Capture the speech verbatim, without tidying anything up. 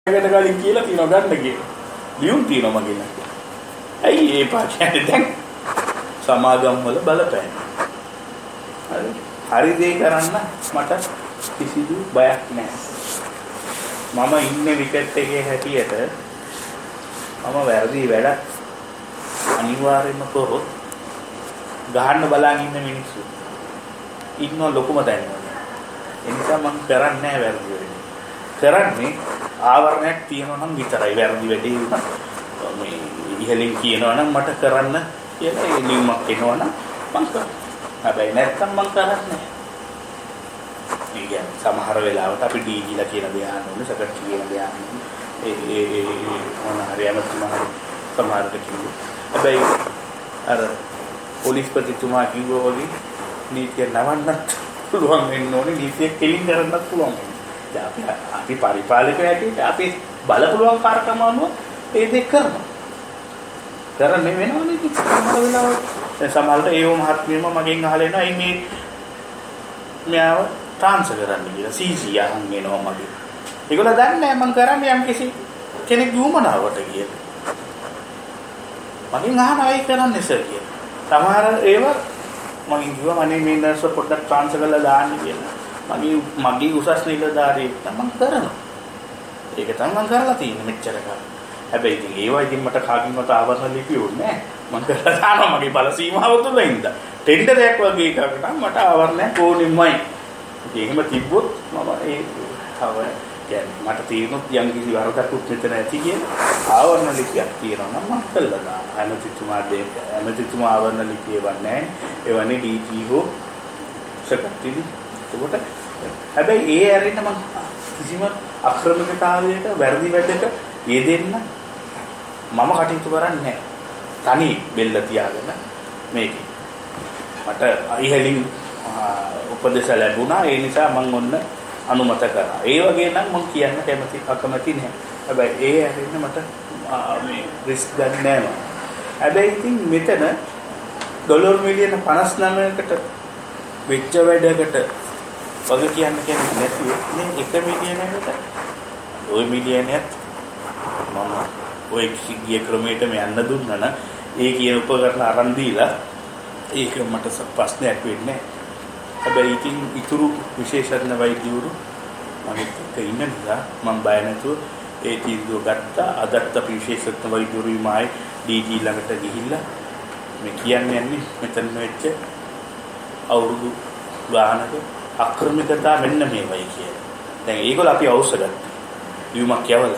ඒකට කලින් කියලා තියනවා ගන්න කියලා. ලියුම් තියනවා මගේ ළඟ. ඇයි ඒ පා කියන්නේ දැන් සමාගම් වල බලපෑම. හරි. හරි දේ කරන්න මට කිසිදු බයක් නැහැ. මම ඉන්නේ විකට් එකේ හැටියට මම වැරදි වැඩ අනිවාර්යයෙන්ම කරොත් ගහන්න බලන් ඉන්න මිනිස්සු ඉන්න ලොකුම දැනනවා. ඒ නිසා මම කරන්නේ නැහැ වැරදි වෙන්නේ. කරන්නේ ආවරණයක් තියනවා නම් විතරයි වැරදි වැඩේ වුණා. මේ ඉහලින් කියනවා නම් මට කරන්න කියලා ඒ ලියුමක් එනවා නම් මම කරනවා. හැබැයි නැත්තම් මම කරන්නේ නැහැ. මේ කියන්නේ සමහර වෙලාවට අපි ඩීජීලා කියන දේ අහන්න ඕනේ, සෙක්‍රටරි කියන දේ අහන්න ඕනේ. ඒ ඒ ඒ මොන හරි අමතුමා සමහරට කිව්වා. හැබැයි අර පොලිස්පතිතුමා කිව්වා වගේ නීතිය නවන්නත් පුළුවන් වෙන්න ඕනේ, නීතිය කෙලින් කරන්නත් පුළුවන්. දැන් අපි අපි පරිපාලකයෝ හැටියට අපි බල පුළුවන් කාර්යක්‍රම අනුව ඒ දේ කරනවා. කරන්නේ වෙනවනේ ඉතින් සමහර වෙලාවට. දැන් සමහරට ඒව මහත්මියම මගෙන් අහලා එනවා අයි මේ මෙයාව ට්‍රාන්ස්ෆර් කරන්න කියලා සීසී අහන් එනවා මගේ. ඒගොල්ලෝ දන්නේ නැහැ මම කරන්නේ යම් කිසි කෙනෙක් දුමනාවට කියලා. මගෙන් අහනවා අයි කරන්නේ සර් කියලා. සමහර ඒවා මගෙන් කිව්වා මනේ මේ නර්ස් පොඩ්ඩක් ට්‍රාන්ස්ෆර් කරලා දාන්න කියලා. මගේ මගේ උසස් නිලධාරියෙක් තමයි කරනවා. ඒක තමයි මම කරලා තියෙන්නේ මෙච්චර කාලෙ. හැබැයි ඉතින් ඒවා ඉතින් මට කාගින්වත් ආවර්ණ ලිපි ඕනේ නැහැ. මම කරලා දානවා මගේ බල සීමාව තුළ ඉඳලා. ටෙන්ඩරයක් වගේ එකක් නම් මට ආවර්ණයක් ඕනෙමයි. ඉතින් එහෙම තිබ්බොත් මම ඒ තව කියන්නේ මට තීරණොත් යම් කිසි වරදකුත් මෙතන ඇති කියන ආවර්ණ ලිපියක් තියෙනවා නම් මම කළා දානවා. ඇමතිතුමා දෙක ඇමතිතුමා ආවර්ණ ලිපිය වන්නේ එවනේ ඩීජී හෝ සෙක්‍රටරි. ඒකට හැබැයි ඒ ඇරෙන්න මම කිසිම අක්‍රමිකතාවයක වැරදි වැඩක යෙදෙන්න මම කටයුතු කරන්නේ නැහැ. තනි බෙල්ල තියාගෙන මේකේ මට ඉහලින් උපදෙස් ලැබුණා. ඒ නිසා මම ඔන්න අනුමත කරා. ඒ වගේ නම් මම කියන්න කැමති අකමැති නැහැ. හැබැයි ඒ ඇරෙන්න මට මේ රිස්ක් ගන්න නැහැ. හැබැයි ඉතින් මෙතන ඩොලර් මිලියන පනස් නවයකට වෙච්ච වැඩකට වගේ කියන්න කියන්නේ නැතුව මේ එක මිලියනකට ওই මිලියනයත් මම ওই ගිය ක්‍රමයට මේ යන්න දුන්නා නම් ඒ කියන උපකරණ අරන් දීලා ඒක මට ප්‍රශ්නයක් වෙන්නේ නැහැ. හැබැයි ඉතින් ඊතුරු විශේෂඥ වෛද්‍යවරු මගෙත් එක්ක ඉන්න නිසා මම බය නැතුව ඒ තීන්දුව ගත්තා. අදත් අපි විශේෂඥ වෛද්‍යවරු මායි ඩීජී ළඟට ගිහිල්ලා මේ කියන්නේ යන්නේ මෙතන වෙච්ච අවුරුදු ගානක අක්‍රමිකතා මෙන්න මේවයි කියලා. දැන් ඒගොල්ලෝ අපි අවශ්‍ය ගත්තා. ලියුමක් යවලා